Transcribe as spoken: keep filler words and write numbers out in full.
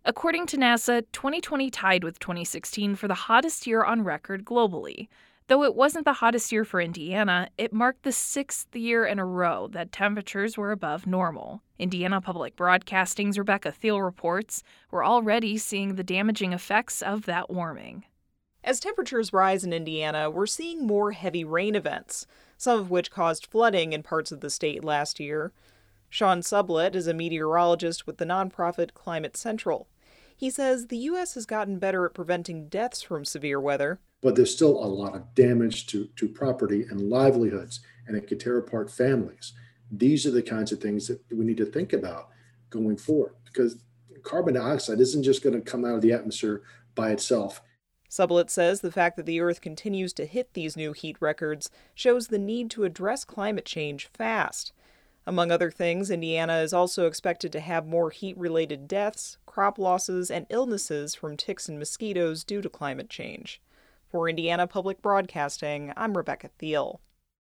According to NASA, twenty twenty tied with twenty sixteen for the hottest year on record globally. Though it wasn't the hottest year for Indiana, it marked the sixth year in a row that temperatures were above normal. Indiana Public Broadcasting's Rebecca Thiel reports we're already seeing the damaging effects of that warming. As temperatures rise in Indiana, we're seeing more heavy rain events, some of which caused flooding in parts of the state last year. Sean Sublett is a meteorologist with the nonprofit Climate Central. He says the U S has gotten better at preventing deaths from severe weather. But there's still a lot of damage to, to property and livelihoods, and it could tear apart families. These are the kinds of things that we need to think about going forward, because carbon dioxide isn't just going to come out of the atmosphere by itself. Sublett says the fact that the Earth continues to hit these new heat records shows the need to address climate change fast. Among other things, Indiana is also expected to have more heat-related deaths, crop losses, and illnesses from ticks and mosquitoes due to climate change. For Indiana Public Broadcasting, I'm Rebecca Thiel.